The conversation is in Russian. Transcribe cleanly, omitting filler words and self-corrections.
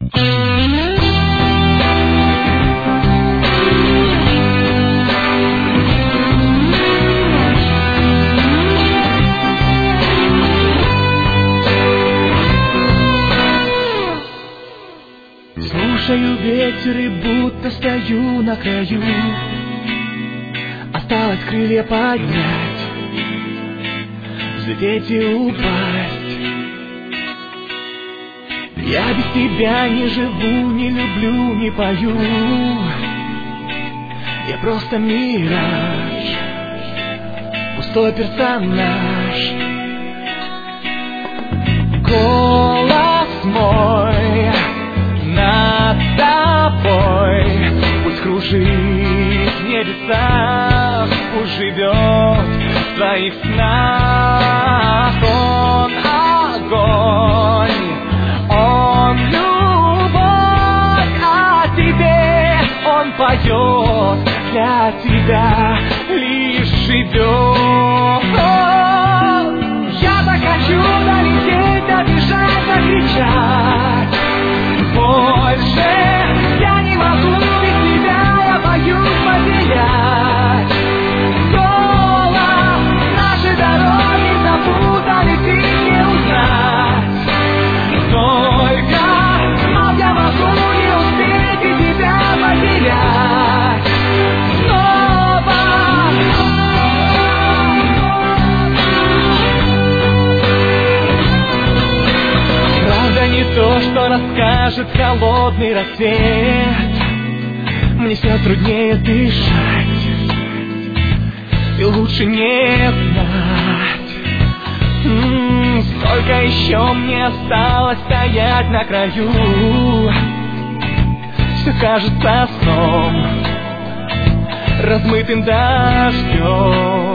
Слушаю ветер и будто стою на краю. Осталось крылья поднять, взлететь и упасть. Я без тебя не живу, не люблю, не пою. Я просто мираж, пустой персонаж. Голос мой над тобой, пусть кружит в небесах, пусть живет в твоих снах. Он огонь, он любовь, а тебе он поет, для тебя лишь живет. Я так хочу долететь, добежать, закричать. Больше я не могу без тебя, я боюсь потерять. Голос, наши дороги запутаны, ты не узнать. Только знал я могу не успеть и тебя потерять. Снова. Правда не то, что расскажет холодный рассвет. Мне все труднее дышать, и лучше не знать. Сколько еще мне осталось стоять на краю. Все кажется сном, размытым дождем.